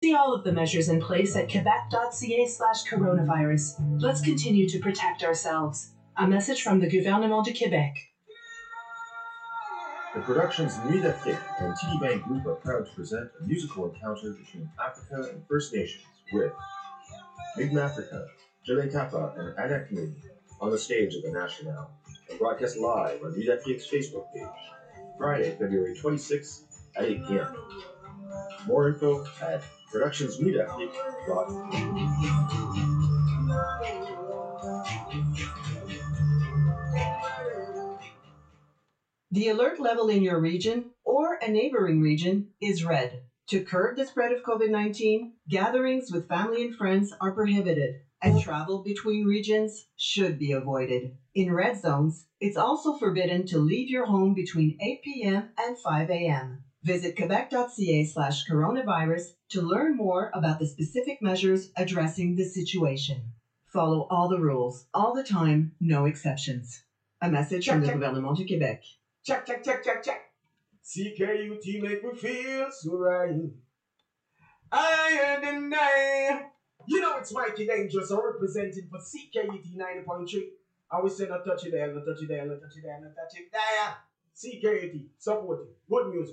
See all of the measures in place at quebec.ca/coronavirus. Let's continue to protect ourselves. A message from the Gouvernement du Québec. The Productions Nuit d'Afrique and TD Bank Group are proud to present a musical encounter between Africa and First Nations with Mi'kmaq Africa, Jele Kappa, and Anakni on the stage at the National, and broadcast live on Nuit d'Afrique's Facebook page, Friday, February 26th at 8 p.m. More info at productionsnuitdafrique.com. The alert level in your region or a neighboring region is red. To curb the spread of COVID-19, gatherings with family and friends are prohibited, and travel between regions should be avoided. In red zones, it's also forbidden to leave your home between 8 p.m. and 5 a.m. Visit quebec.ca/coronavirus to learn more about the specific measures addressing the situation. Follow all the rules, all the time, no exceptions. A message from the Gouvernement du Québec. Check. CKUT make me feel so right. I and I. You know it's Mikey Dangerous. I'm representing for CKUT 90.3. I will say no touch it there, no touch it there, no touch it there, no touch it there. CKUT, support it. Good music.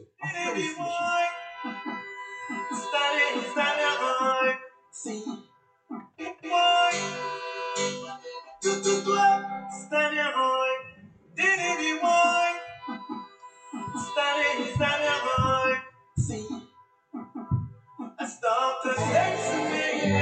Stop the sex to me.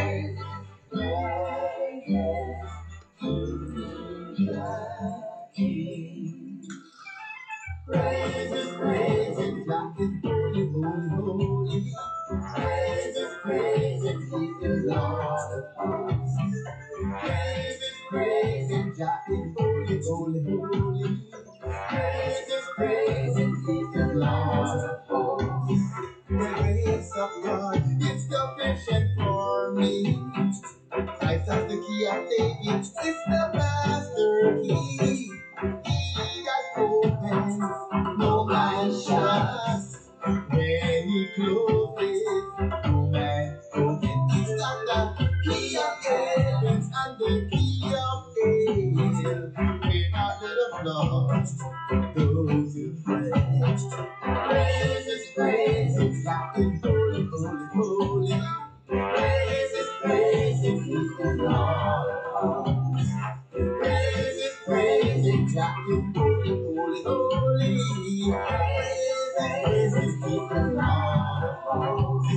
Praises, praises, Jack is holy, holy, holy. Praises, praises, he is Lord of hosts. Praises, praises, Jack is holy, holy, holy. Praises, praises, he is Lord of hosts. The grace of God is sufficient for me. Christ has the key of David, it's the master key. He that opens, no man shuts. When he closes, no man opens. He's got the key of heaven and the key of hell. May not let us lost those who pray. Praises, praises, Jack is holy, holy, holy. Praises, praises, he is Lord of hosts. Praises, praises, Jack is holy, holy, holy. Praises, praises, he is Lord of hosts.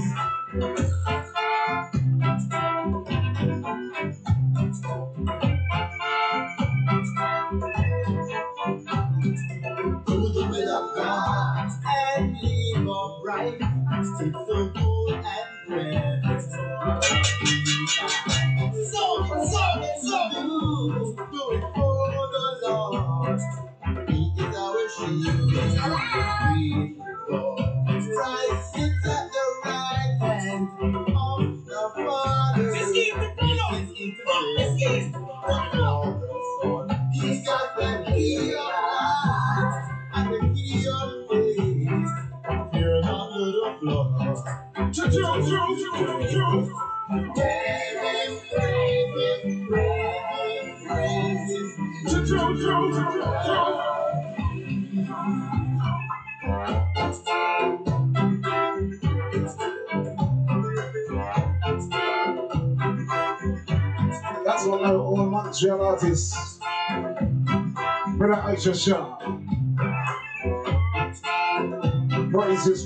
Do the will of God and live upright. It's so good and precious. So do it for the Lord. He is our shield. Christ sits at the right hand of the Father. He's got the key of life and the key of faith. Fear not, little flock. That's one of our own Montreal artists, Brother Aisha Shah. Praises.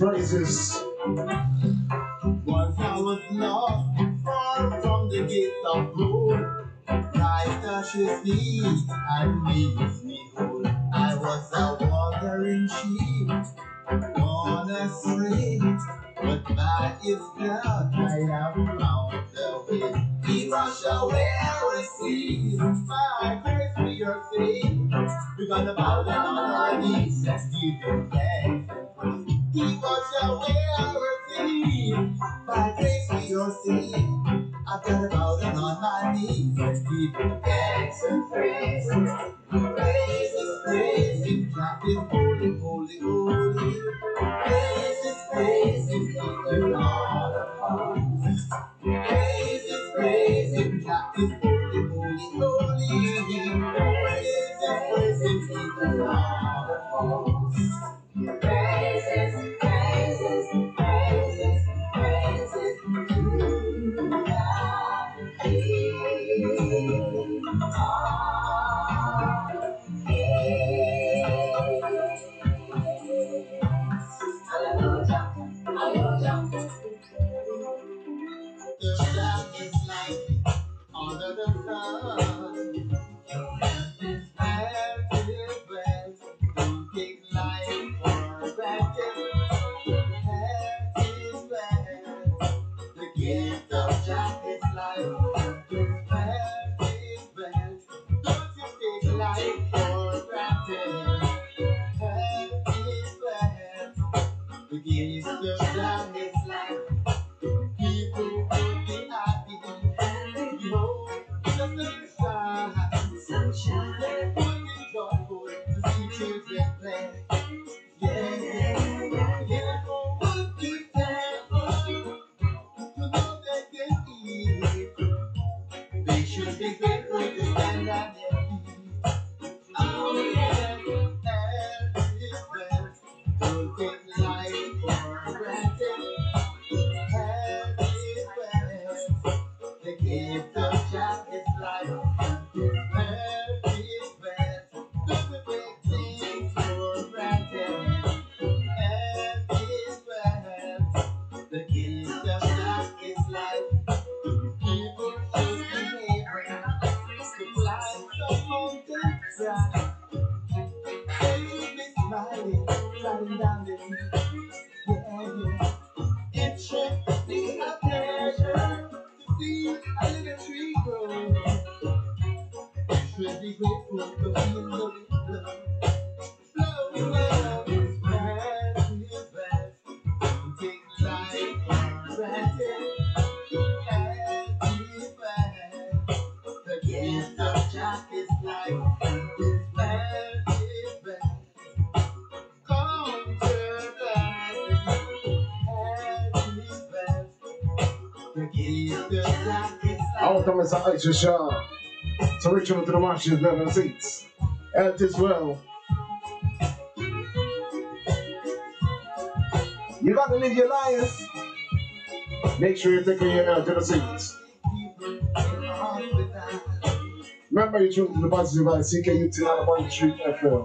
Once I was lost, far from the gates of gold. Christ touches me and makes me whole. I was a wandering sheep, gone astray, but by His blood I have found the way. He washed away our sins, by grace we are saved. We're gonna bow down on our knees and give Him thanks and praise. He washed away our sins, by grace we are saved. I've got to bow down on my knees and give Him thanks and praise. Praises, Jack is holy, holy, holy. Praises, He is Lord of hosts. the darkest light under the sun. Your health is well. Don't take life for granted. Health is well. The gift of Jah is life. Health is well. Don't you take life for granted. Health is well. The gift of Jah is life. People will be happy. Hope the sunshine. They're looking joyful to see children play. Yeah. Would be thankful to know they can eat. They should be grateful to stand on their feet. Oh yeah, health is wealth. Don't take life for granted. Health is wealth. The gift of Jah is life. Health is wealth. Don't take things for granted. Health is wealth. The gift of Jah is life. People should be happy. The lives of mountains dry. They should be smiling, sliding down the street. Yeah. It should be a pleasure to see a little tree grow. You should be grateful to feel the wind blow. Blow, blow, it's bad, it's bad. Don't take life for granted. Health is bad. The gift of Jah is life. It's bad, it's bad. Come to that. Health is bad. The gift of Jah is life. Out of Mr. Aisha Shah. So reach out to the masses, never seats. Health is well. You got to live your life. Make sure you take care of your health to the seats. Remember you tune to the positive by CKUT 91.3 FM.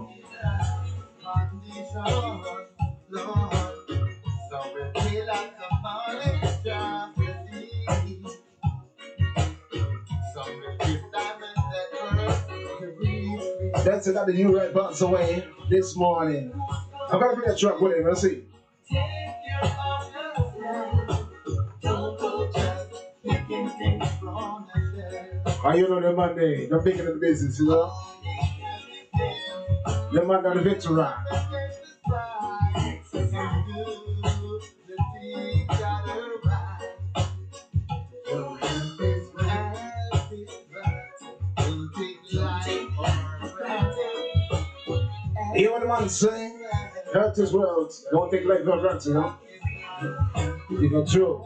That's another you right bounce away this morning. I'm gonna bring a truck with him, let's see. How you know the Monday, the big of the business, you know? The man of the victory. You hear what the man say? Health is wealth. Don't take life for granted, you know? You know, true.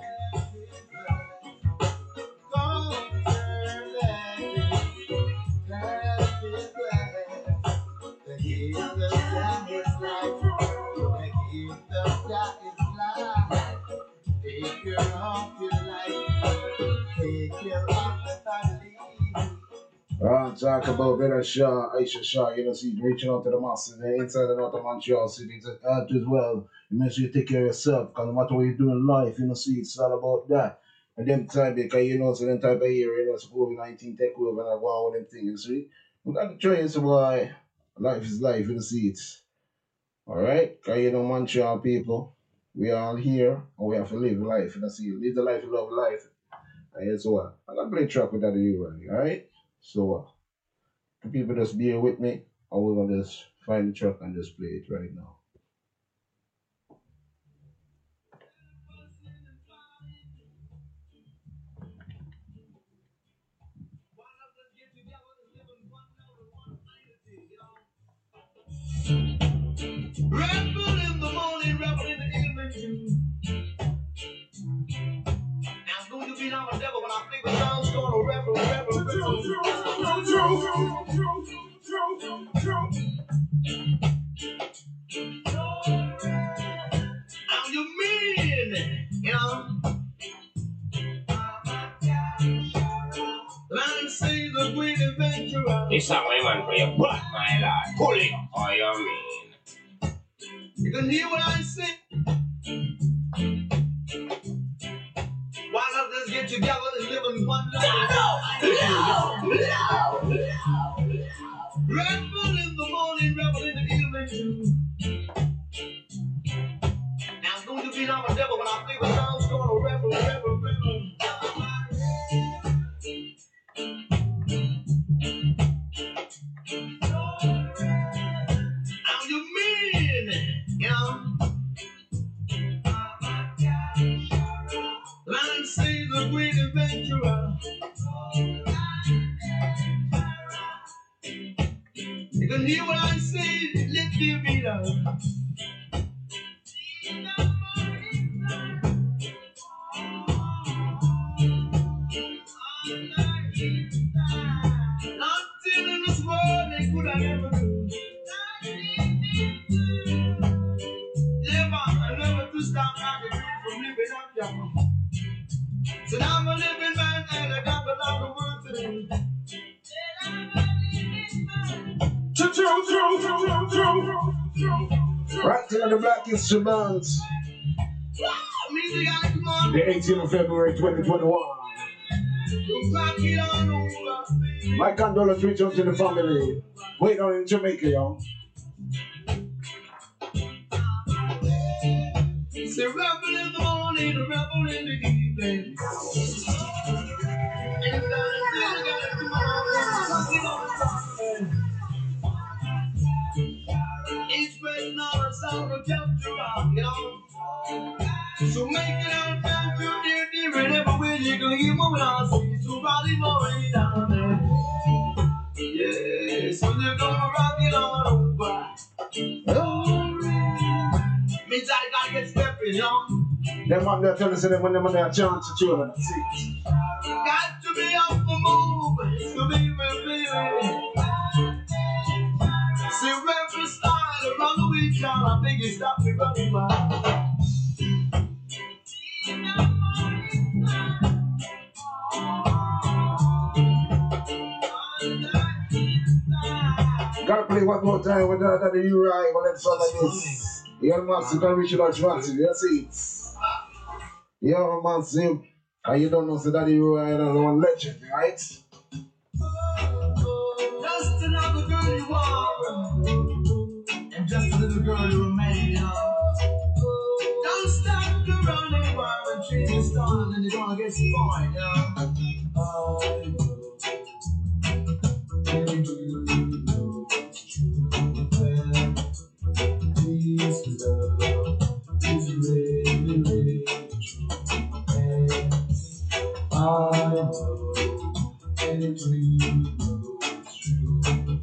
Take care of your life. Take care of the family. Talk about Vera Shaw, Aisha Shaw, you know, see, reaching out to the masses, inside and out of Montreal City, it's health as well. You make sure you take care of yourself, because no matter what you do in life, you know, see, it's all about that. And them time, because you know, so them type of year, you know, so COVID-19 take over and I go on with them things, you see. We got to try it, so boy, life is life, you know, see it. Alright? Because you know, Montreal people, we are all here, and we have to live life, you know, see, live the life you love life. And here's what, I'm going to play a track with that you, alright? So, people just bear with me, or we're gonna just find the track and just play it right now. Rebel in the morning, rebel in the evening too. Now it's going to be like a devil when I think the song's gonna rebel. How you mean, you know? Line says a great adventure. This song, my man, for your butt, my lad. Pull it. Oh, you mean? You can hear what I say. One of the let's get together and live in one life. Rebel in the morning, rebel in the evening too. Now it's going to be not a devil, but I think I'm gonna rebel, rebel, rebel. Now you mean, you know, like say the great adventurer. You can hear what I say, lift your feet up. Nothing in this world they could have ever do. Never, I never to stop my dream from living up, y'all. So now I'm a living man and I got a lot of work to do. Right to the Black Instruments. Music gotta come on. The 18th of February 2021. Rock it on over. My condolence reach out to the family. Wait on in Jamaica, yo. Say rebel in the morning, a rebel in the evening. And it's gotta come on. Rock it on over. Each person on a sound of capture rock, you know. So make it out down to dear, dear, and everywhere you go, you move on. So rally more down there. Yeah, so you're gonna rock it on over. Means I gotta get stepping, yo. Them man there tell us that when them man there chant to children, that's it. Got to be off the move, so be real. See, rebel style, run away, child. I think you stop me running wild. Gotta play one more time with that you right when it's all like this. You're massive, can reach out massive, you see? You're massive, and you don't know so that you are one legend, right? Just another girl you are, and just a little girl you remain, you know. Don't stop the running wild and change your style, and you're gonna get spoiled, you This love is really, really true. I know, and you know it's true.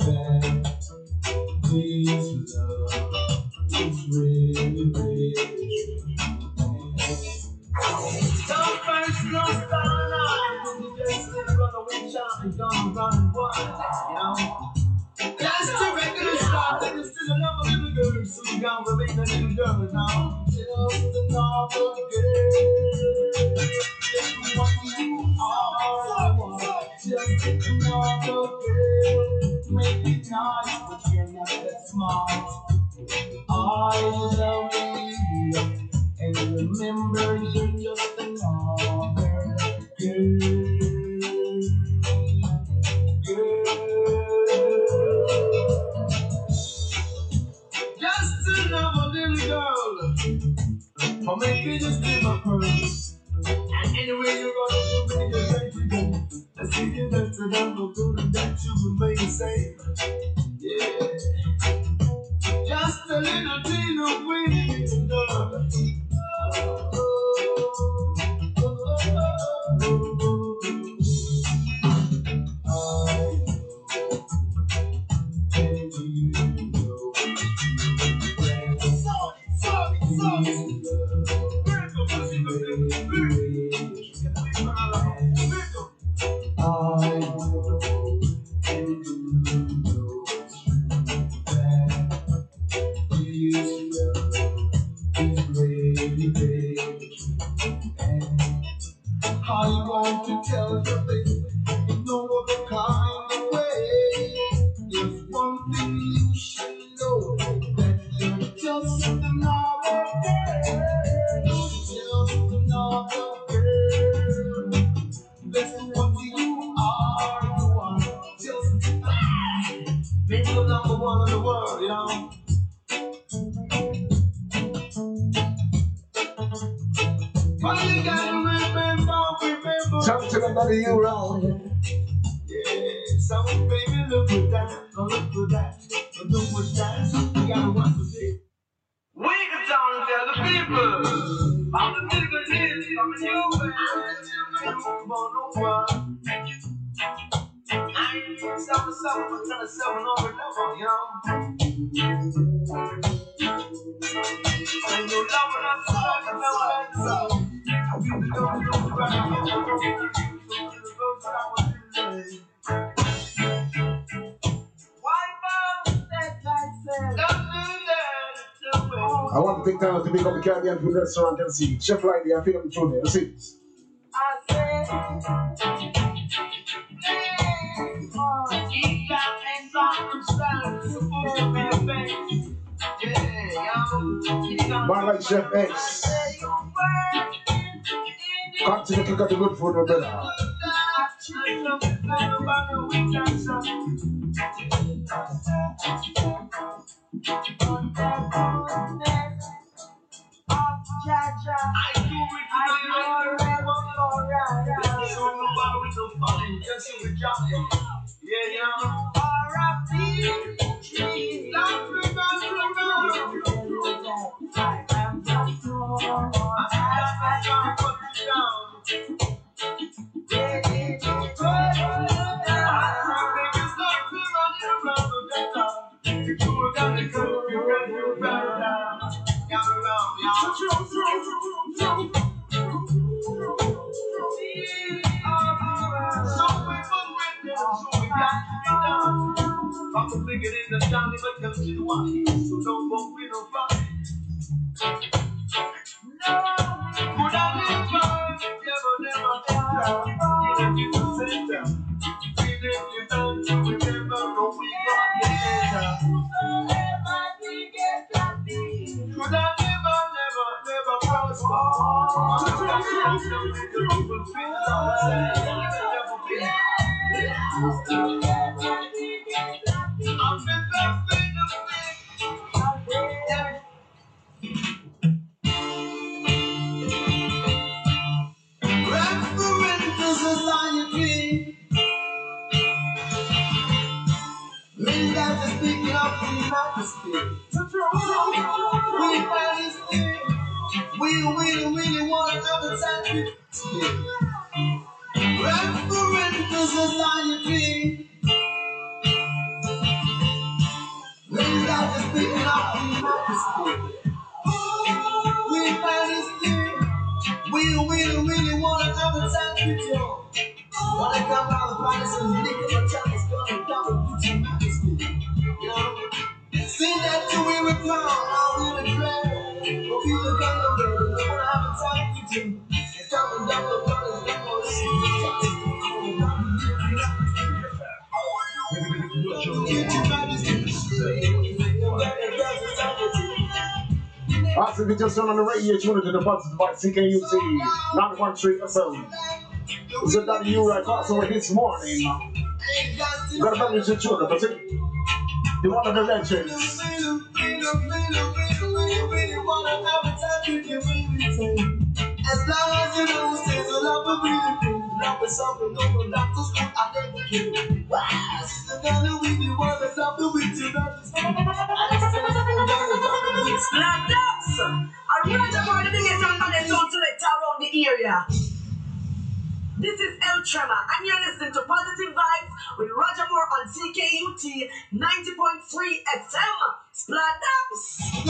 This love is really, really true. Don't first no start out, you just run away, child, and gonna run wild, you know. That's the regular style, and it's still another little girl, so you gotta remain a little girl now. Just another girl, just what you are. Just another girl, make it nice, but you're not that smart. I love you, and remember you're just another girl. Just another little girl. I'll make you just be my purse. And anywhere you're gonna do, make it right to go. Let's see you that's another good and that you remain the same. Yeah. Just a little teen of winning girl. I want to tell you, baby, in no other kind of way. There's one thing you should know, that you're just another girl. Just another girl. Jump to the body you round. Yeah, so baby, look at that, oh, look at that, but don't push that, you gotta watch the shit. We can tell and tell the people about the niggas is coming your way. Come on, no one. I ain't even 7-7, but trying to 7 over level, you know. Ain't no love when I'm sorry, no. We don't do right. I want to take time to pick up the Caribbean food restaurant and see Chef Lighty and feed them through there. Let's see. I said, eat out and soft salad, supposed to be a bang. Yeah, Man like Chef X. Continue to cook the good food, brother. I'm thinking in the Johnny, but come to one, so don't go with no fun. No, would I never get in the center. Even if you don't remember, no, we got the center. Could I never prosper? Referendum society. Men that are speaking up in majesty. We majesty. We really want to have a time to speak. Referendum society. Men that are speaking up in majesty. We majesty. We really want to have a time with you. When I come out of the palace and lick my tongue is gonna double put your majesty. You know? See that you will reply, I will regret. But we look at the way, we wanna have a time with you. And come and double the brothers, don't want to see Awesome, we just turned on the radio, tuned to the buttons by CKUT, 91.3 FM. It's a W right also this morning. You gotta remember to tune up, but the one of the legends. As long as you know, there's a love of beauty. Love is something no not to school, I never kill. Wow, sister, gonna win you want to love the winter. Like ducks, I read about the biggest and baddest sound selector around the area. This is El Tremor, and you're listening to Positive Vibes with Roger Moore on CKUT 90.3 FM. Splat Ducks.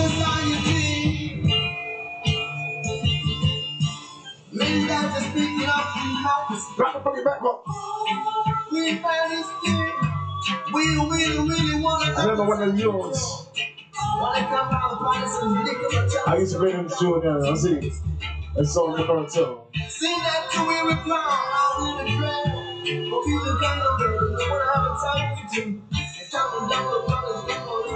Men that are speaking up in majesty. Drop the fucking back up. We majesty. We really want to. I remember one of yours. I used to bring him to the I see. That's so different too. See that you will reply, I will regret. But we look at the way, we wanna have a time with you. And tell them that the brothers don't know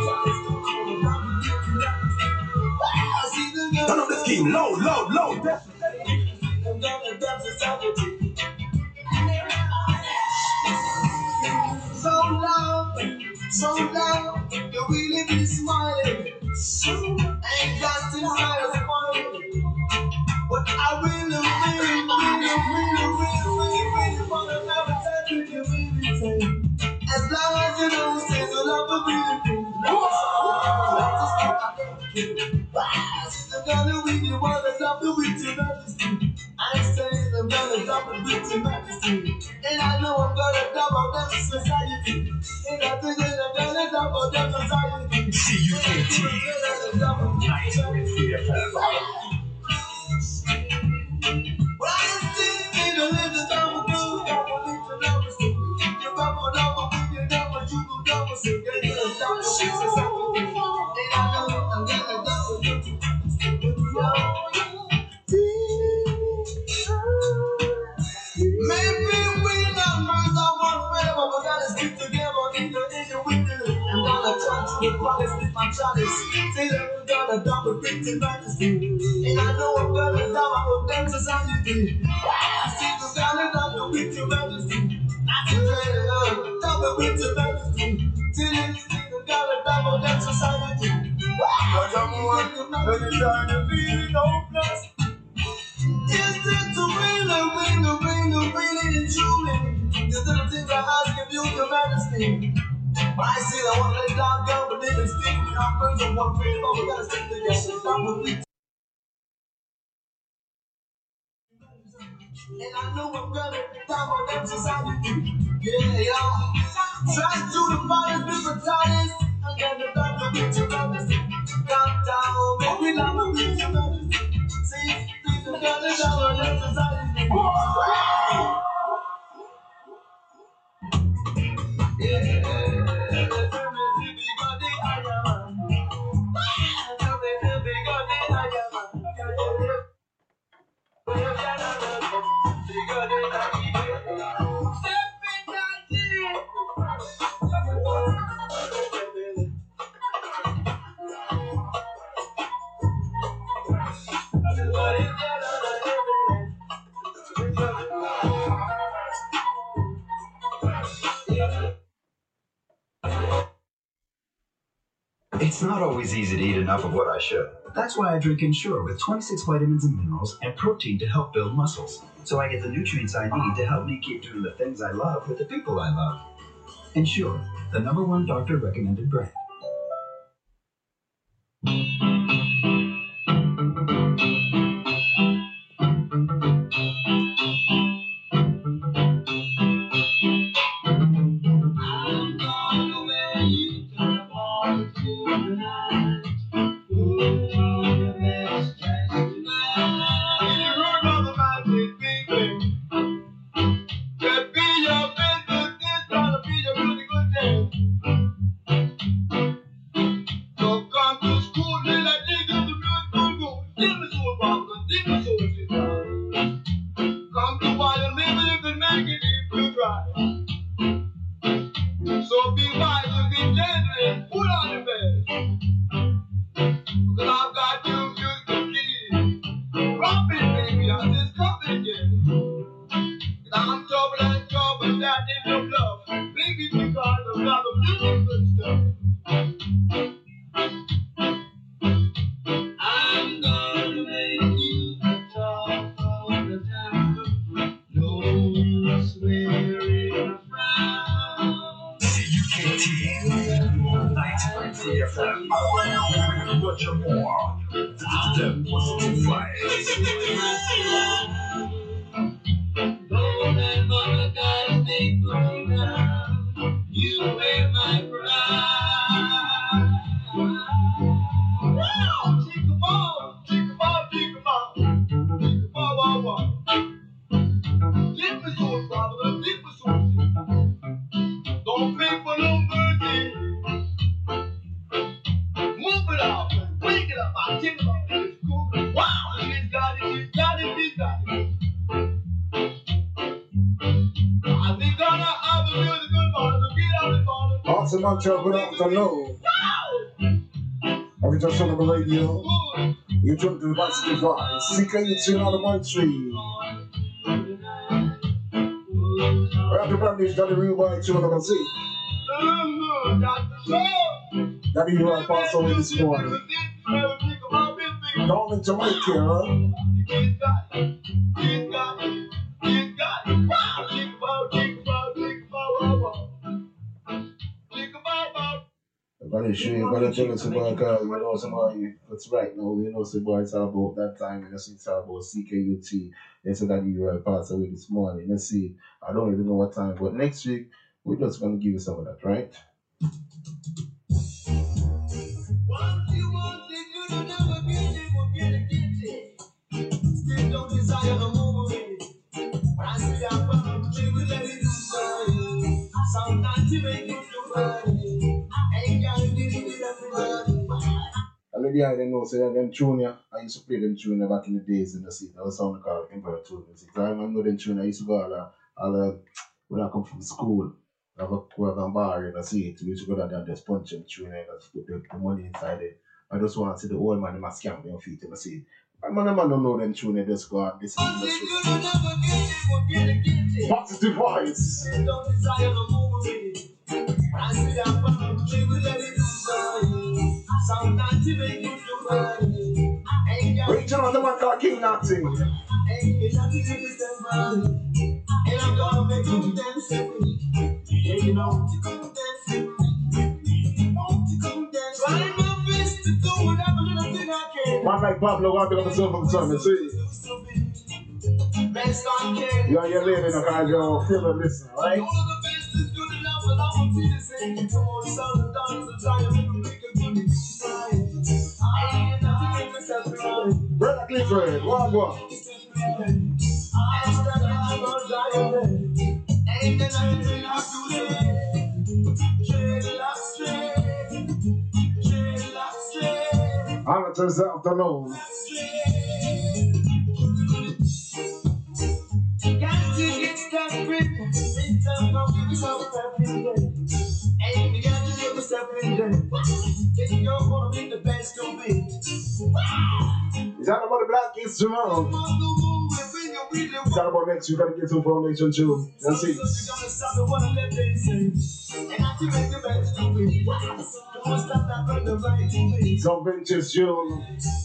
you. Turn up the scheme, low. So loud, you really be smiling. Ain't got to smile smiling. But I really double with your majesty. And I know I'm gonna double them society. And I think that I'm gonna double them society. CUKT 93 FM. Well, I see in the little double blue, double little double stick. You double with your double, you go double stick. And you're a double with society. And I know I'm gonna double with you. Maybe we not minds are one forever, but gotta stick together in the winter. I'm gonna try to the promise with my chalice. Say that we're gonna double with the majesty. And I know I'm gonna double with them society. I see you gonna double with your majesty. I see you double with your majesty. Till you gonna double them society. But I'm one, anytime you feel hopeless. Is it to really and truly? Is it the things I ask of you, your majesty? I see that one let down gun, but they can stick with our friends of one freedom, but we gotta stick together. Stop what we. And I know I'm gonna down with them society. Yeah, yeah. Try to do the fighters with fatalities. I'm gonna down with your majesty. Calm down, make me love with your majesty. See, I'm gonna down with them society. It's not always easy to eat enough of what I should. That's why I drink Ensure with 26 vitamins and minerals and protein to help build muscles. So I get the nutrients I need to help me keep doing the things I love with the people I love. Ensure, the #1 doctor recommended brand. So be wise and be gentle and put on your best. Because I've got you musical keys. Drop it, baby, I'm just coming again. And I'm trouble that in your love. Maybe because of the music and stuff. I'm gonna make you talk all the time. No use wearing a frown. CUKT 93 FM. Roger Moore. The positive vibes. Golden mother gotta make me now. You wear my pride. Wow! Chick a ball, chick a ball, chick a ball. Chick a ball, wow, wow. Get me so brother, get me so. Don't pay for no mercy. Move it out, wake it up, I'll take it up. It's cool. Wow! She's got it, she's got it, she's got it. I think gonna have a really good morning, so get out the morning. Awesome, Montreal, good afternoon. Have you just on the radio? You jump to the positive vibes. CKUT on the 1-3. We have the brand new Daddy Rewind 206. Daddy Rewind passed away this morning. Down in Jamaica, huh? We're going Hey, sure, you gotta tell us about you know somebody that's right now, you know somebody it's all about that time, you know, see it's all about CKUT. They said that you passed away this morning. Let's see. I don't even know what time, but next week we're just gonna give you some of that, right? What you want, you don't never get it, forget it, get it. Still don't desire no more of it. When I see that problem, we will let it do fine. Sometimes you make it do fine. Ain't gotta get it with everybody. And maybe I didn't know, say them tune yeah, I used to play them tune back in the days in the city. There was something called Emperor Tune Music. I remember them tune I used to go when I come from school. I have a bar in the city. We used to go down there and just punch them tune and just put the money inside it. I just want to see the old man in my scam them feet in the city. And man don't know them tune, they just go and listen to the shit. Positive vibes. Don't desire no more of it. I see that problem, we will let it do fine. Sometimes you make it do fine. Ain't got Reach out the man called King Nazi. ain't nothing with somebody. And I'm gonna make you dance with me. Yeah, you know, you come dance with me. Won't you come dance with me? Trying my best to do whatever little thing I can. Man like Pablo, I pick up myself from the sun and see. Best I can. You and your lady, no kind of feel and listen, right? All of the best is good enough, but I want you to sing. Come on, sound and dance and try to make a good me fine. I ain't nothing to separate. Brother Clifford, one. I'm standing up on Zion. Ain't nothing I do say. Straight. I'm to this afternoon. Got to get that grip. Midterm, don't give yourself every day. Ain't you got to give yourself every day. Then you're gonna be the best of it. Is that about the black instrument? Is that about next week? Gotta get some foundation too. That's it. Some vintage tune.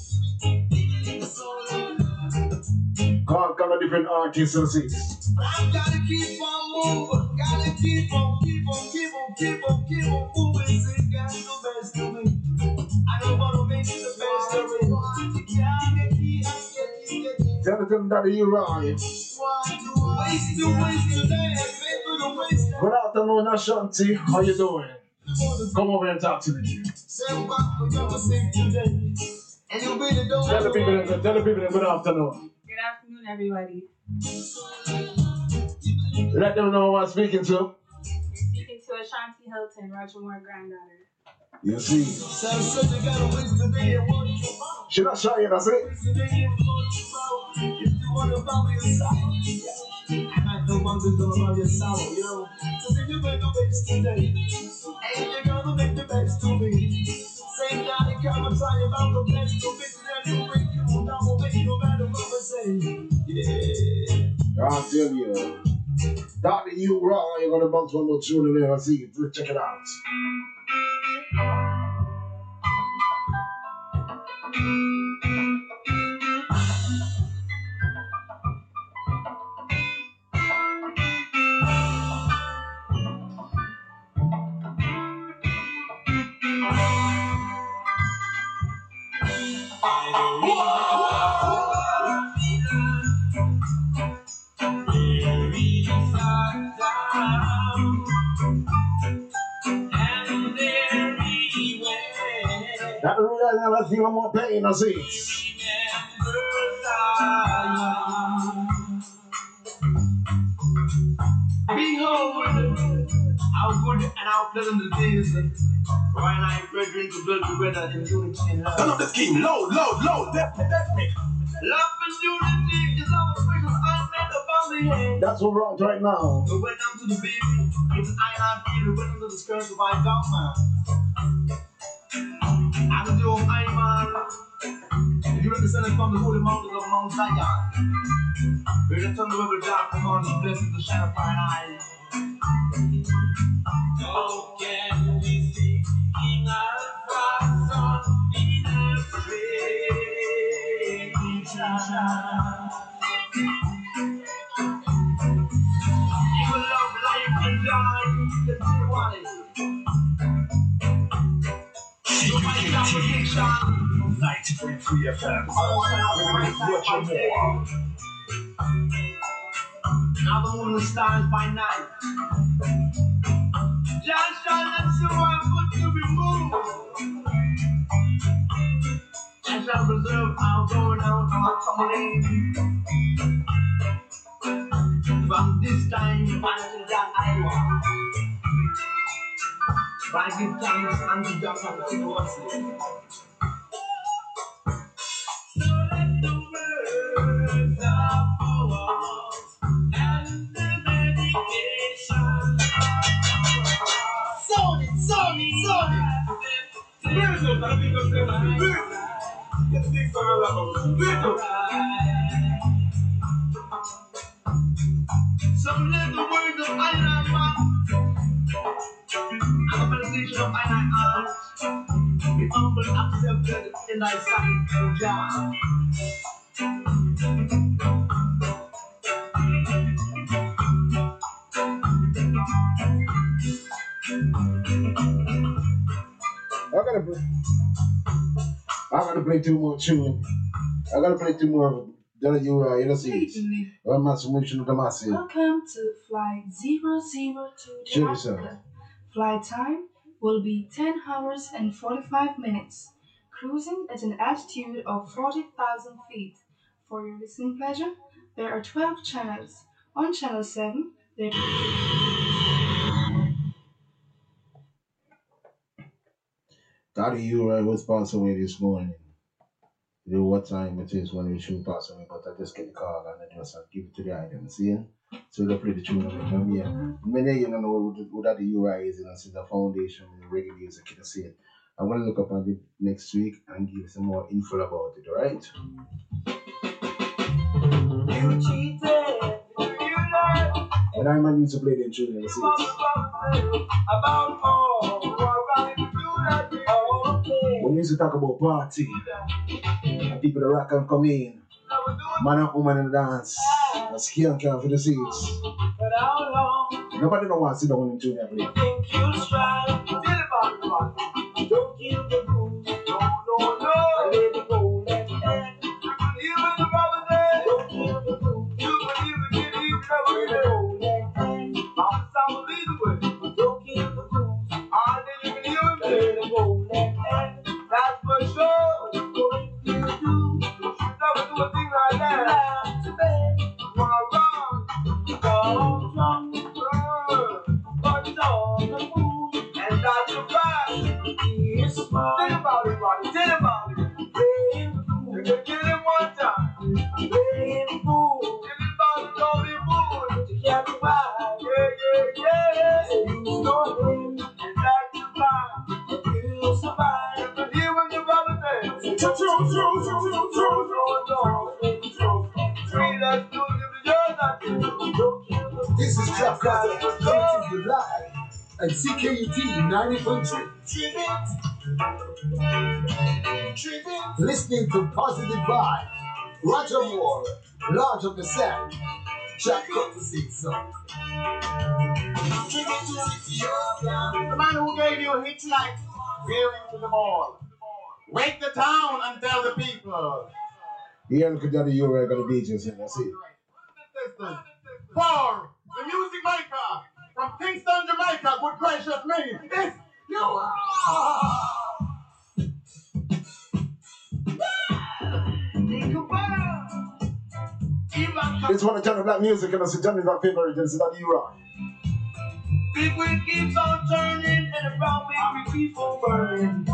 All kind of different artists and things. I gotta keep on moving, gotta keep on moving. Sing got the best of me. I don't wanna make it the best of it. Tell them that you're right. Good afternoon, Ashanti. How you doing? Come over and talk to me. Tell the people good afternoon. Good afternoon, everybody. Let them know who I'm speaking to. You're speaking to Ashanti Hilton, Roger Moore granddaughter. You see. She not shy, that's it. I'll tell you. Dr. U Raw, you're gonna bounce one more tune in there and see. Check it out. That real never feel more pain, I see. Behold, how good and how pleasant it is when I brethren to dwell together in unity and love. Turn up the scheme, loud, definitely. Love and unity is our precious island above the head. That's what we're on right now. So welcome to the baby, it's island feel, welcome to the skirt of our government. I'm Joe Iman. You represented from the holy mountains of Mount Zion. Where the thunder will dark the morning, blessed to shine upon eyes. Oh, can we see King Alpha, Son, in the praise? You will love life and die, the 93 FM. Now the moon stars by night. Just shall not so I'm good to be moved. I shall preserve our going out on our tumbling. From this time until that I walk. I give thanks unto God continuously. So let the words of ours and the meditation. Sony. Beautiful, gotta be good. Beautiful. Get the big song level. Beautiful. So let the words of Island Man and the meditation of Island Art be humble, accepted in thy sight, Jah. I gotta play two more tune. I gotta play two more of the you know see. I'm not so much in the massive. Welcome to flight 002 to Africa. Flight time will be 10 hours and 45 minutes. Cruising at an altitude of 40,000 feet. For your listening pleasure, there are 12 channels. On channel 7, there Daddy Uri was passed away this morning. You know what time it is when we should pass away, but I just get the call and I just give it to the item. See? So they play the tune of it. Yeah. Many you don't know who Daddy Uri is, and it's the foundation of the reggae music, you see it. I'm gonna look up on it next week and give some more info about it, alright? You cheated, you lied. And I'm not used to play the tune in the seats. About all, right, you do that, okay. When we used to talk about party, and people that rock and come in, man and woman in the dance, and skin can for the seats. But how long? Nobody don't want to sit down in the tune every day. You think you'll strive? Tell about the one. Don't kill the goose. No. Let it go, let it end. You believe in the brother there? Don't kill the goose. You believe in it, you never go, let it end. I'm the lead way. Don't kill the goose. I didn't believe in it. Let it go, let it end. That's for sure. What you do? You should never do a thing like that. To bed. You are wrong. Go wrong. But it's all the food. And that's a fact. It's smart. Think about it, Roddy. Think about it. You can get it one time. Playing fool. Think about it, only fool. You can't be wild. Yeah. You know him. And that's a fact. You'll survive. You can hear when your brother says. True. This is Jeff Carter, KT Live at CKUT 90.3. Listening to Positive Vibes. Roger Moore, Lodge of the Sound. Jack Carter sings so. The man who gave you a hit tonight, wearing to the ball. Wake the town and tell the people. Yeah, look at Daddy Uri got the DJs in, that's it. For the music maker from Kingston, Jamaica, good gracious me, it's you. This one of Johnny Black music and I say Johnny Black favorite, this is Daddy Uri. Big wheel keeps on turning and the brown wheel we keep on burning.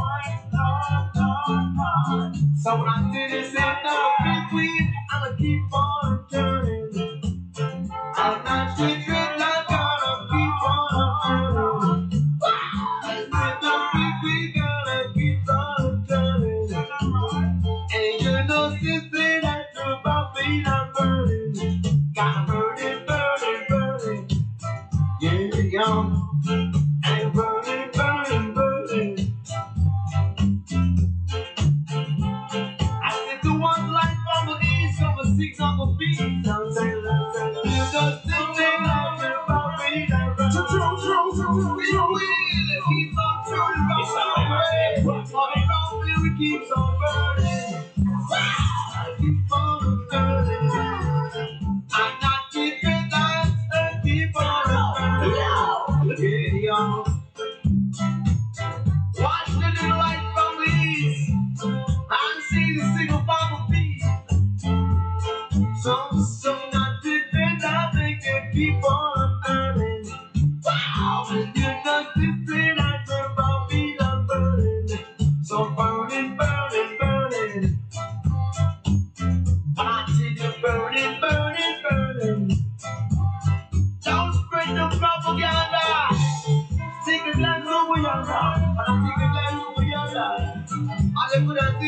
So when I did it, said no, big wheel, I'ma keep on turning. I'm not straight like gonna keep on turning. I said no, big wheel, gonna keep on turning. And you know, sister, that's about me not burning. Gotta burn it. Yeah, and burning. I said the one life on the east, on the six on the beat. You just sit there like you're about me. True. We will keep on turning. keep on burning. Wow! You just sit at your Babylon burning. So burning, burning, burning. Until you burning, burning, burning. Don't spread the propaganda. Take a glance over yonder. And I take a glance over yonder. And look at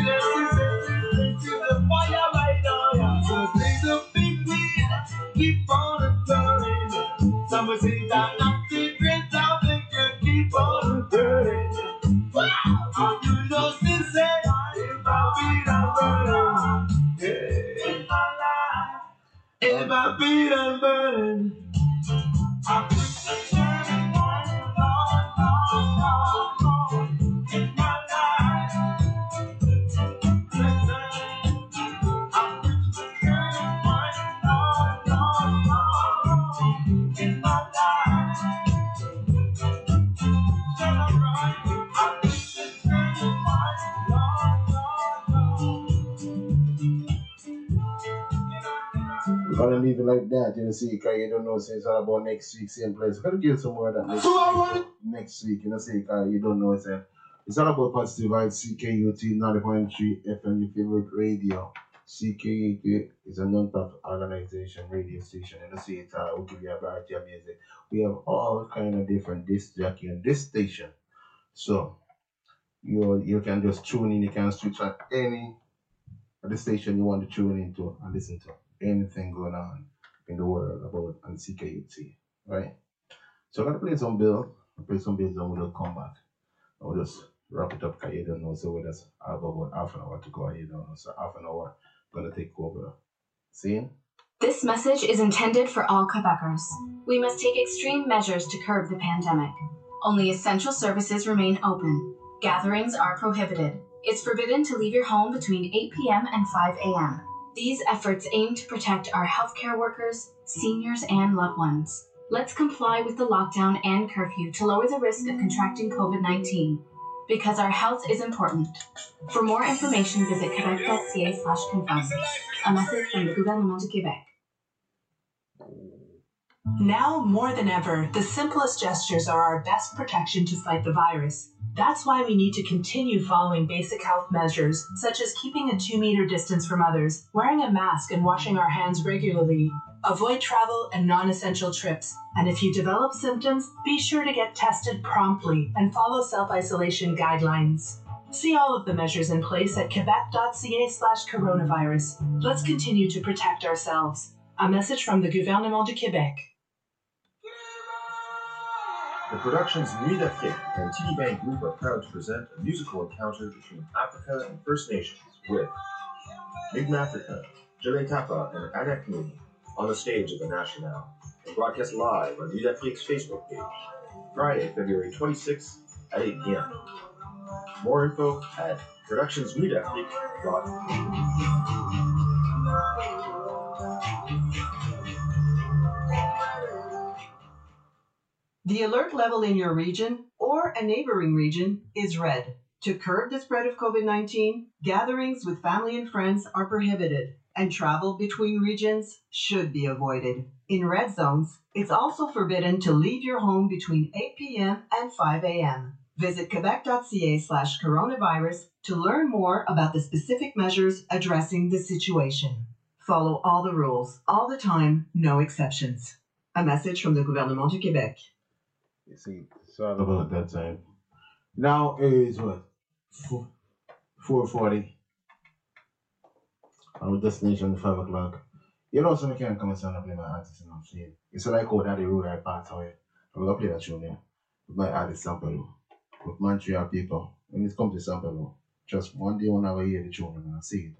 the fire right now. So blaze a big weed, keep on burning. Some will say that not secrets, I'll make you keep on burning. Wow! You know, sincere, if I beat and burning. Yeah. In my life, if I beat and burning. I put the turning on, in my life. In my life, We're gonna leave it like that, you know, see, because you don't know, say it's all about next week, same place. We're gonna give some more of that next week, you know, see, because you don't know, say it's all about positive vibes, CKUT 90.3 FM, your favorite radio. CKUT is a non-profit organization, radio station, you know, see, it will give you a variety of music. We have all kind of different disc jockey on this station. So, you can just tune in, you can switch on any of the station you want to tune into and listen to anything going on in the world about on CKUT, right? So I'm gonna play some bills, and we'll come back. I'll just wrap it up because you don't know, so we just have about half an hour to go, you don't know, so half an hour gonna take over. See? This message is intended for all Quebecers. We must take extreme measures to curb the pandemic. Only essential services remain open. Gatherings are prohibited. It's forbidden to leave your home between 8 p.m. and 5 a.m. These efforts aim to protect our healthcare workers, seniors, and loved ones. Let's comply with the lockdown and curfew to lower the risk of contracting COVID-19. Because our health is important. For more information, visit quebec.ca/confirm. A message from the Gouvernement du Québec. Now more than ever, the simplest gestures are our best protection to fight the virus. That's why we need to continue following basic health measures, such as keeping a 2-meter distance from others, wearing a mask and washing our hands regularly. Avoid travel and non-essential trips. And if you develop symptoms, be sure to get tested promptly and follow self-isolation guidelines. See all of the measures in place at quebec.ca/coronavirus. Let's continue to protect ourselves. A message from the Gouvernement du Québec. The productions Nuit d'Afrique and TD Bank Group are proud to present a musical encounter between Africa and First Nations with MigMAfrica, Jele Tapa, and Anakni on the stage of the National and broadcast live on Nuit d'Afrique's Facebook page, Friday, February 26th at 8 p.m. More info at productionsnuitdafrique.com. The alert level in your region or a neighboring region is red. To curb the spread of COVID-19, gatherings with family and friends are prohibited, and travel between regions should be avoided. In red zones, it's also forbidden to leave your home between 8 p.m. and 5 a.m. Visit quebec.ca/coronavirus to learn more about the specific measures addressing the situation. Follow all the rules, all the time, no exceptions. A message from the Gouvernement du Québec. You see, it's all about that time. Now it is what? 4:40. Our destination 5 o'clock. You know, so I can't come and stand up play my artist, you know what I'm saying? It's like how that the road I pass away. I'm gonna play that tune here with my artist sample, with Montreal people. When it comes to sample, just one day when I will hear the tune and I'll see it.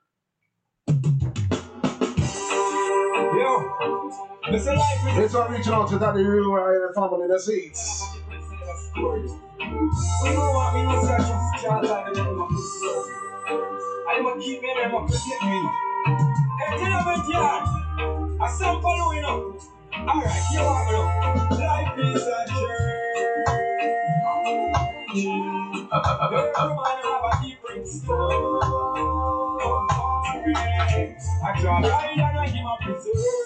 Yo, listen like this one reaching out to Daddy Real right in the family, the seats. We know what we know, such a child like the name of this world. I'm gonna keep me and I'm gonna protect me. Hey, tenement yard, I sample you know. Alright, you want me know. Life is a journey. Every man have a different story. I I draw right and I give my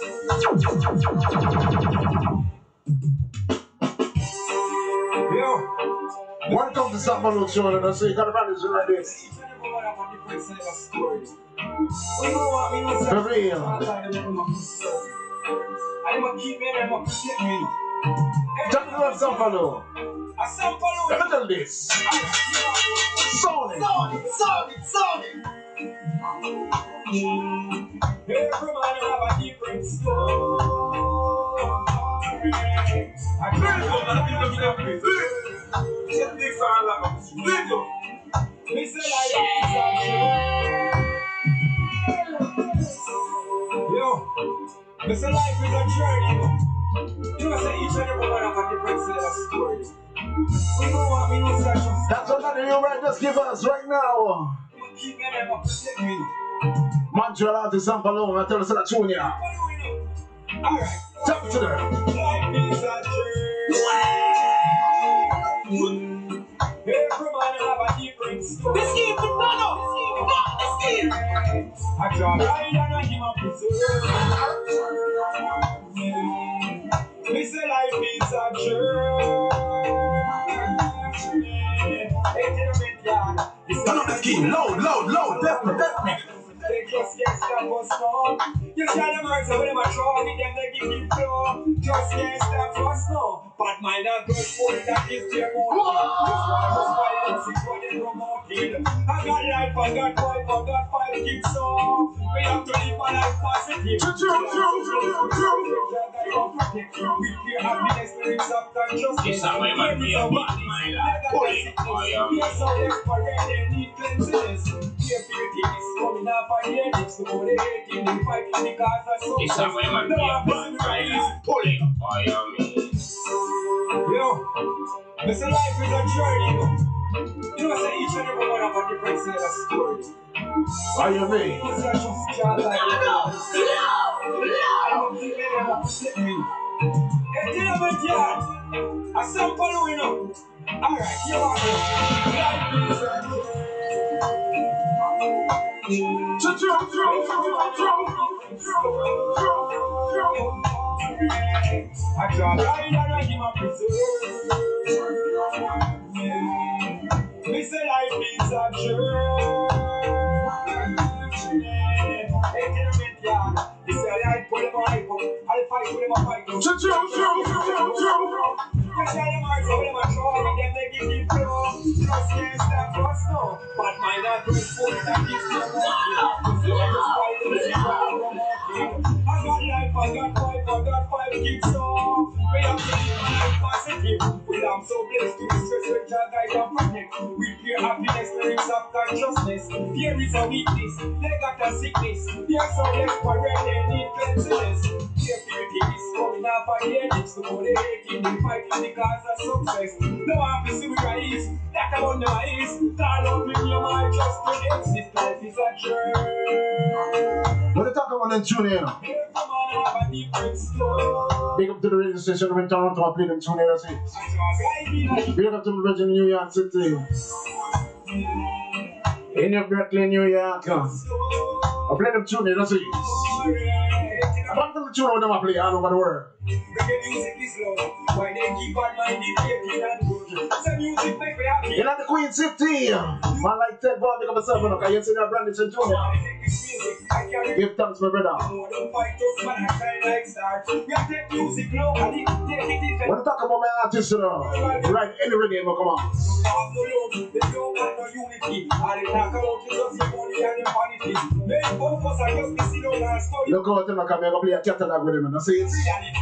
Yo. Welcome to San Paulo show, and I say you gotta manage it like this. For real. I'm keep me and I'm protect me. Talk about San Paulo. Let me tell this. Sonic. Everybody have a different story. I can't go back in the place. This all of us. This is Yo, this life is a journey. You know, say each and every one have a different set of stories. We know what we know, such. That's what you right just give us right now. Keep me and protect me. Montreal out to San Paulo, I tell us that tune ya. Alright. Talk to them. Life is a journey. Everybody have a different story. This game for Bono. This game. I draw right and I give a preserve. This life is a journey. Turn up the scheme, loud, definitely. They just can't stop us now. You see them words when them a throw with them, they give you flow. Just can't stop us now. But mind and good food, that is their motive. This one was violence, it's what they promoted. I got life, I got wife, I got 5 kids, so we have to live my life positive. We fear happiness, lyrics of consciousness. It's a way man be a bad mind. Pulling fire. Yes, so desperate, they need cleanliness. Fear purity is coming up. It's a way man be a bad mind. Pulling fire me. Yo, this life is a journey. You know, say each and every one have a different set of stories. What you mean? I San Paulo, you know. Alright, you are life is a I draw right and I give my preserve. This life is a journey. This is a life for the mic. I'll fight for the mic. You see them arts, all them a throw with them, they give you flow. Just can't stop us now. But mind and good food, that is their motive. So I just fight to see what I'm promoting. I got life, I got 5 kids, so we have to live my life positive. Well, I'm so blessed to be stressed with your guide and protect. We pure happiness, lyrics of consciousness. Fear is a weakness, they got a sickness. They're so desperate, they need cleanliness. Fear purity is coming up on the edge. So for the hating, they fighting the cause of success. No one to see with your ease, that I'm on my ease. Turn up in your mind just to exist. Life is a journey. What you talk about them tune in? Big up to the radio station in Toronto, I play them tune in, that's it. Big up to the region in New York City. In your Berkeley, New York. I play them tune in, that's it. I want them to tune in them I play all over the world. In the Queen City, man like Ted Bob, pick up a 7 o'clock. You see that Brandon Centurion. Give thanks, my brother. When I talk about my artists, right, any rhythm, come on. Look out, I'm going to play a catalog with him, and I see it.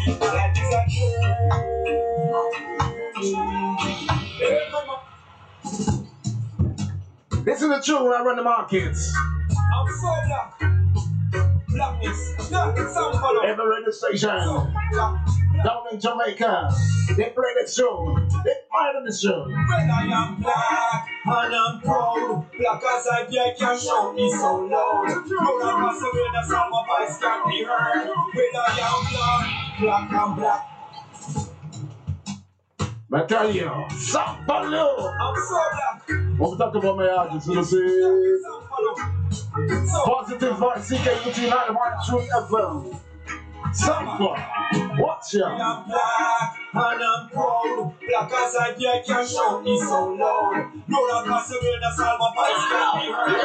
This is the tune when I run the markets. I'm so black. Blackness. Yeah, it's San Paulo. Every radio station. Down in Jamaica. They play this tune. They find this tune. When I am black and I'm proud, black as I can shout me so loud. Proud and massive when the sound my voice can be heard. When I am black and black. I tell you, San Paulo. I'm so black. When we talk about my artists, you see, Positive Vibe, CKUT 91.3 FM. Sample, watch ya. I'm black and I'm proud. Black as I get, can shout me so loud. No, that possible, that's all my voice can be heard.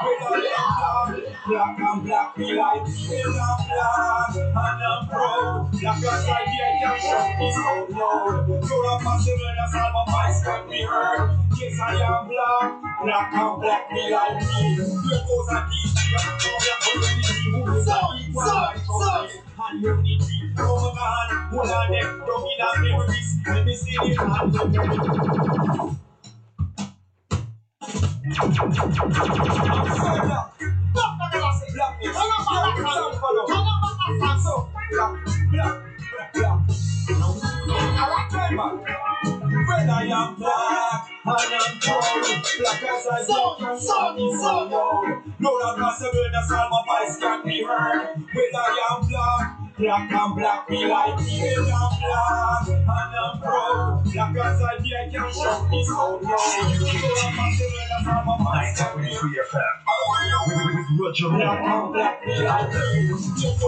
Black and black, we like. I'm black and I'm proud. Black as I get, can shout me so loud. No, that possible, that's all my voice can be heard. Yes, I am black and black, we like me. Here goes a DJ, black community, who is a equal and unity. Oh God, one of them don't in our memories. Let me see the hand. When I am black and I'm proud, black as I am, so loud. No, that possible, that's all my voice can be heard. When I am black and black, me like me. When I'm black and I'm proud, black as I can show me so loud. No, that possible, that's all my voice can be heard. With Roger Black and black, me like me.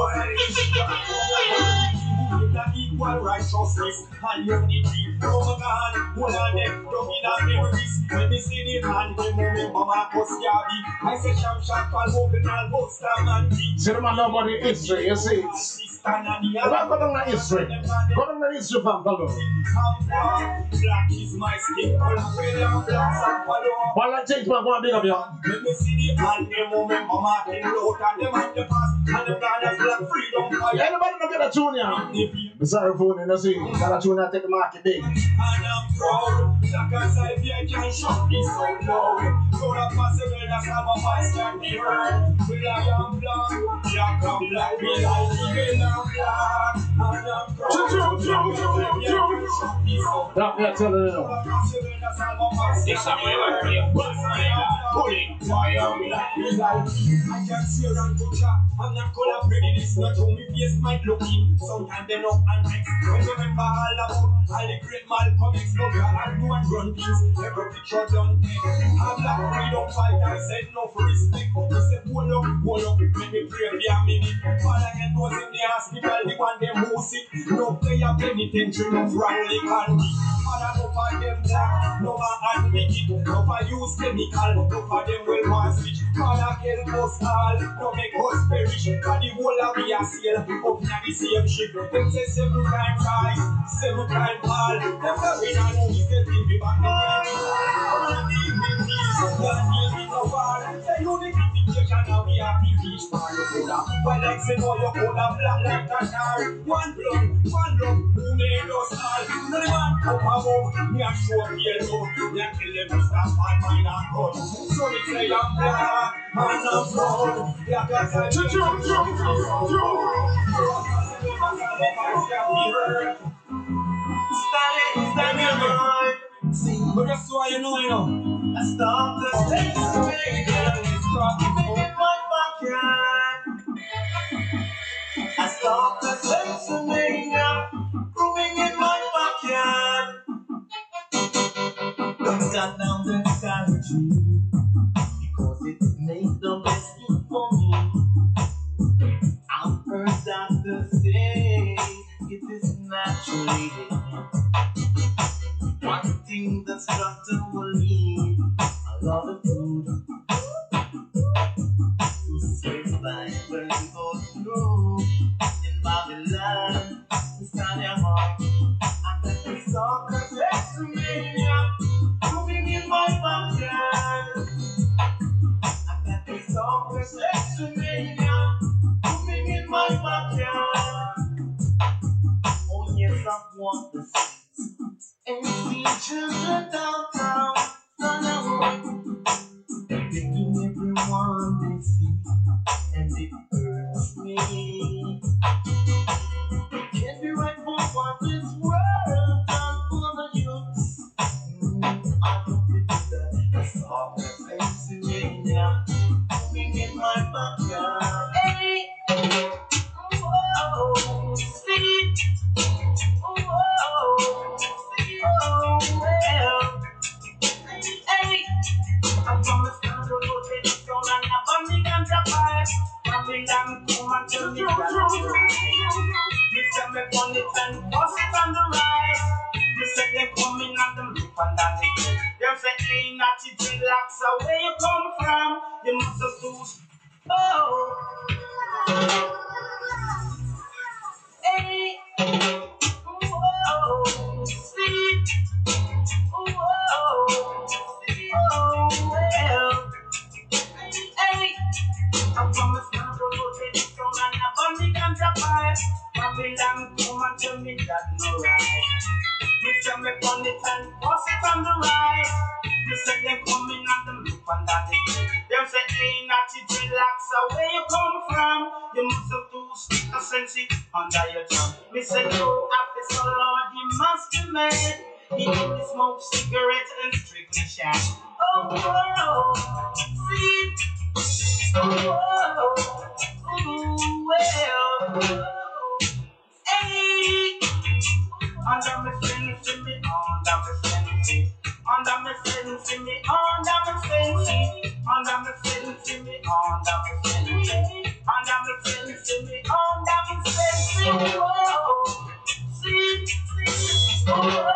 Equal righteousness and unity. Oh God, one of them don't in our memories. Let me see the hand, remember Marcus Garvey. I say Sham Sham Open and Buster Man. See the man nobody history, you see it. Go down the history. Go down the history from Palo. Black is my skin color. Well, I think we're going to big up you. Let me see the hand, remember Martin Luther. Them at the past and the brothers black freedom fire. Anybody not get a tune here? I'm sorry for you, see. Got a tune that take the market big. And I'm proud. Black as I can show me so loud. So that possible, that's how my voice can be heard. Well, I am black and black, me like me. I'm black and I'm proud. That me I tell you now. It's a way for you. Why am I can see around good chat. I'm not color pretty, this not how me face might look in. Sometimes they know and next. I remember all about all the great Malcolm X, no girl and no one run things. Every picture done take. I'm black freedom fight, I said no for respect. He said hold up, let me pray for a minute. Father head was in the hospital, the one them who sick. No player penitentiary, no wrongly can be. Father no for them black, no for admit it. No for use chemical, no for them well want switch. Father help us all, no make us perish. For the whole of we are sail, up in the same ship. Them say 7 times rise, 7 times fall. Them very not know we still give me back the time. Come give me peace, God give me no war. Say unification now we have to reach for your cola. Why like say no your cola black like a car. One blood, who made us all. No the man up above, me a show yellow. Me a kill them stop on mine and gun. So me say I'm black, and I'm proud. Black as I Stand in mind. See, but that's why you know. I start to take the way it's rocking in my backyard. I start to take the mania, growing in my backyard. Don't stand down the sky tree, because it makes the best thing for me. I've heard doctors say it is naturally. One thing the structure will need a lot of food to survive when we go through in Babylon. It's kind of hard. I got the soccer WrestleMania moving in my backyard. I got the soccer WrestleMania moving in my backyard. Oh yes, I want the seats and see children downtown, picking everyone they see, and it hurts me. It can't be right for what this world done for the youths. I don't believe that I saw the face in India, moving in my backyard. Hey, oh, see. Oh, well, on it and bust it on the right. Me say they coming and them look and down the hill. Them say ain't not it relax. So where you come from? You must have do. Oh. Hey. Oh. See. Oh. Oh. Well. Hey. I'm from a small road, so man, I burn me ganja fire. Babylon come and tell me that no right. Me say me burn it and bust it on the right. Me say they coming and them look and down the hill. Them say ain't not it relax. So where you come from? You must have to stick a sense under your tongue. Me say no officer Lord, he must be made. He only smoke cigarettes and strictly shag. Oh, whoa, see. Oh, well, hey, under me fancy me, under me fancy, under me fancy me, under me fancy, under me fancy me, under me fancy, under me fancy me, under me fancy. Whoa, see, oh,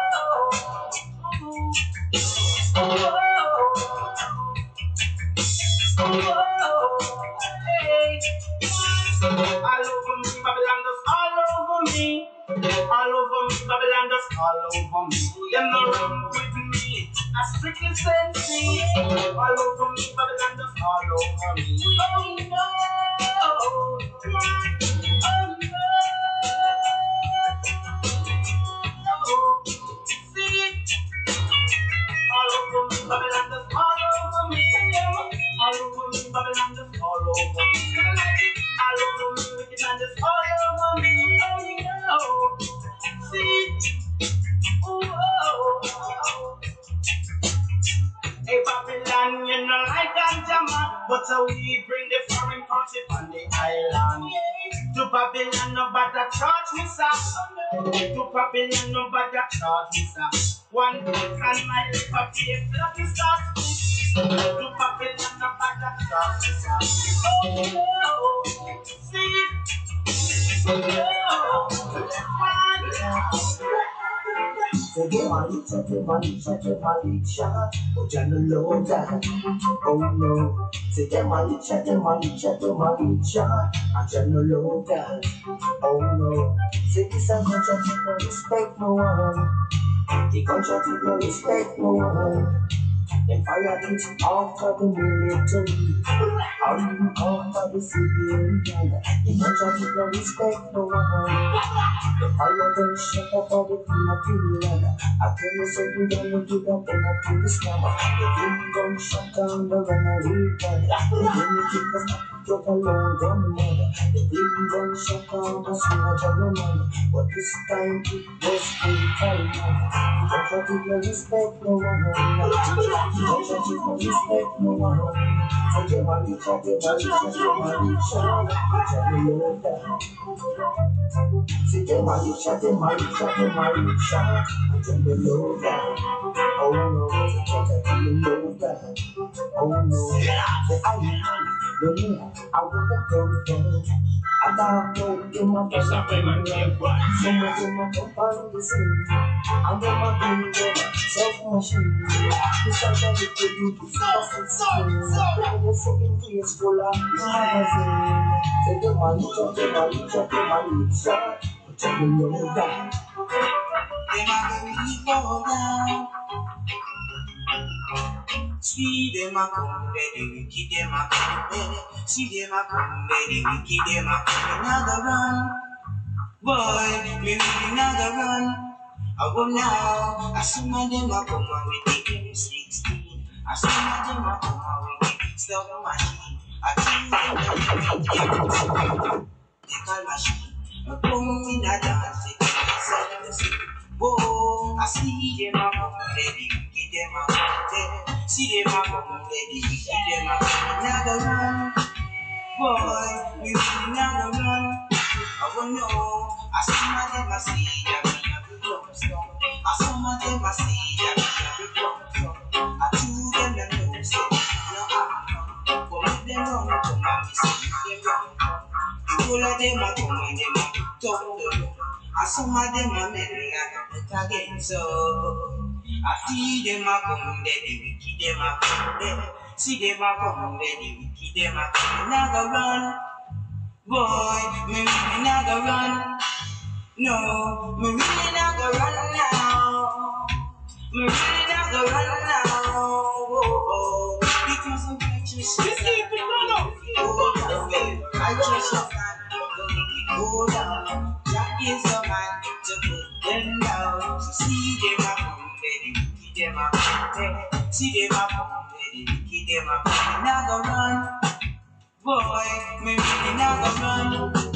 hey. All over me, Babylon just all over me. All over me, Babylon just all over me. Them no run with me, I strictly sensey. All over me, Babylon just all over me. Oh no, oh no, see. All over me, Babylon just all over me. All over me, Babylon just all over me. All over me, wicked man just all over me. Oh no, see, oh. Hey Babylon, you know like ganja man, but we bring the foreign country on the island. To Babylon, nobody charge me, sir. To Babylon, nobody charge me, sir. 1 and my life up here, fluffy start. To Babylon, nobody charge me, sir. Oh no, see, oh Say the Malicha, but you don't know that. Oh no. Say the Malicha, and you don't know that. Oh no. Say this a gunshot, you don't respect no one. The gunshot, you don't respect no one. Them fire things after the military. Or even after the civilian. The gunshot, you don't respect no one. The fire don't shut up all the Filipino. I tell you so you don't look it up and up to the scammer. The thing gon' shut down the runaway gun. The thing you keep us get alone, don't mother. The thing gon' shut down the smudge of your mother. But this time it was full time. Don't try to respect no one. Don't try to respect no one. Say them a licha, them a licha. See them a licha, them a licha. Them below that. Oh no, them below that. Oh no, say I I want to go down. I got no in my face. So much in my cup on the scene. I'm in my finger, self-machine. This I got to do to self-esteem. I'm a second place full of magazine. Say them a licha. Check me know that. They might be fall down. See them a come, they wicked them a come. See them a come, they wicked them a come. Another run, boy, me with another run. I go now. I see my them a come with the M16. I see my them a come with the stop machine. I think them a call machine. I come in a dance, they tell me oh, I see them a come, they wicked them a come. See them a come, they wicked them a come. Another run, boy, we will another run. I don't know. I see my them a see that me a be drum stone. I saw my them a see that me a be drum stone. I chew them the nose, say no I'm but with them run, come and me see them run. The whole of them a come and them a talk to them. I some of them a men like a again, so I see them a come there, the wicked them a come there. See them a come there, the wicked them a come. Now go run, boy, me really not go run. No, me really not go run now. Me really not go run now. Oh, because I'm righteous. Righteous go down. That is a man to put them down. So see them a come there, the wicked them a come there. See them a come there, the wicked them a come. Now go run, boy, me really not go run.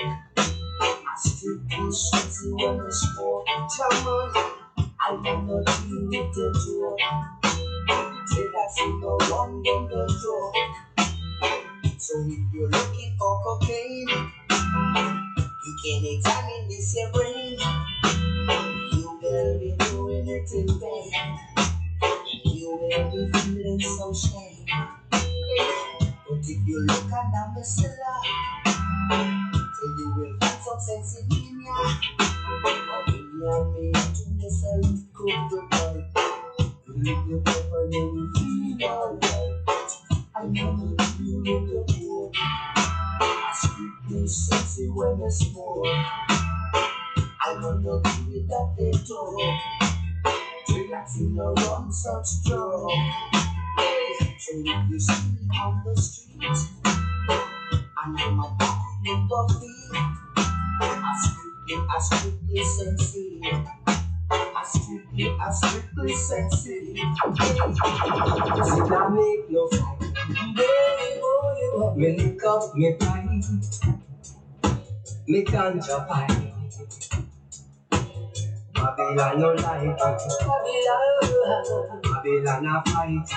Still push to when the sport trouble. I wanna deal with the door. Till I see no one in the door. So if you're looking for cocaine, you can examine this your brain. You will be doing it in vain. You will be feeling so shame. But if you look at the cellar, so you will find some sense in you. Or when you're made to yourself, cook the right. You live your life and then you feel alright. I never feel in the poor. I strictly sexy when I smoke. I wanna do it that they talk. Relaxing around such drug. So if you see me on the street, and I'm a dog in the field, I strictly sexy. I strictly sexy. Say I make no fight. Me lick up me pint. Me ganja pint. Babylon no like it. Babylon a fight.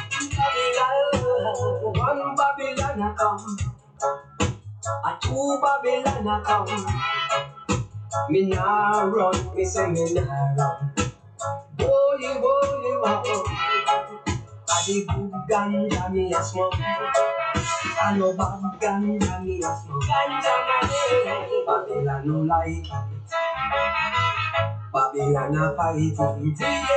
One Babylon a come. A two Babylon a come. Me nah run, me say me nah run. Boy, wow. A the good ganja me a smoke. I know bad ganja me a smoke. Babylon no like it. Babylon a fight it.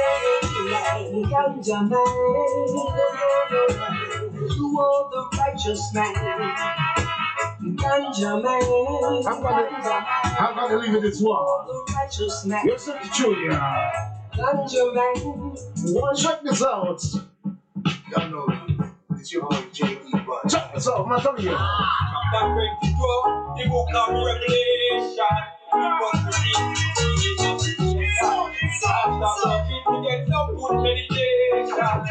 Ganja man, you are the righteous man. Ganja man, I'm gonna leave it this one. the righteous man. You're such a junior. Ganja man, Check this out. Y'all know it's your boy J.E. Bud. Check this out, I'm telling you. Chapter 22, the book of Revelation. After looking to get some good meditation.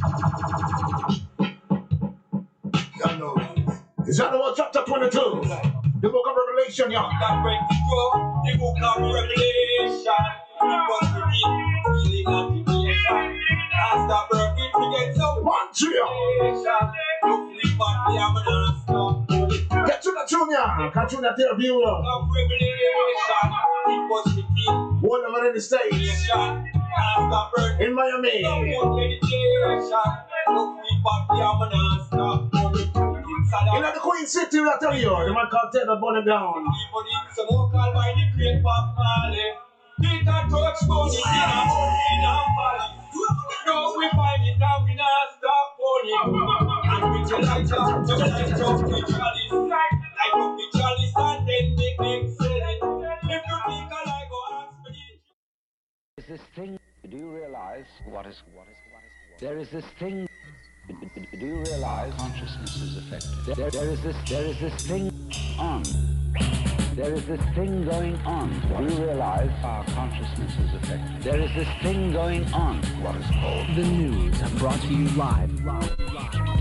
Y'all know It's Animal chapter 22. The book of Revelation, y'all. Chapter 22, the book of Revelation. Was to be healing and creation. After working to get some Montreal. Look flip on the ambulance. Get to the junior. Catch you that there viewer. Of Revelation. It was the king. One of them in the States. After working In Miami. some good meditation. Look flip on the ambulance. In the Queen City, I tell you. The man called Taylor burn it down. People need some more call by the great Bob Marley. Peter touch money in our valley. No, we find it now, we not stop money. And with the light up, the light up the chalice. Light up the chalice and then make them sell it. If you think I go ask for it. Is this thing, do you realize what is there is this thing, do you realize consciousness is affected? There is this thing on. There is this thing going on. Do you realize our consciousness is affected? There is this thing going on. What is called The news brought to you live.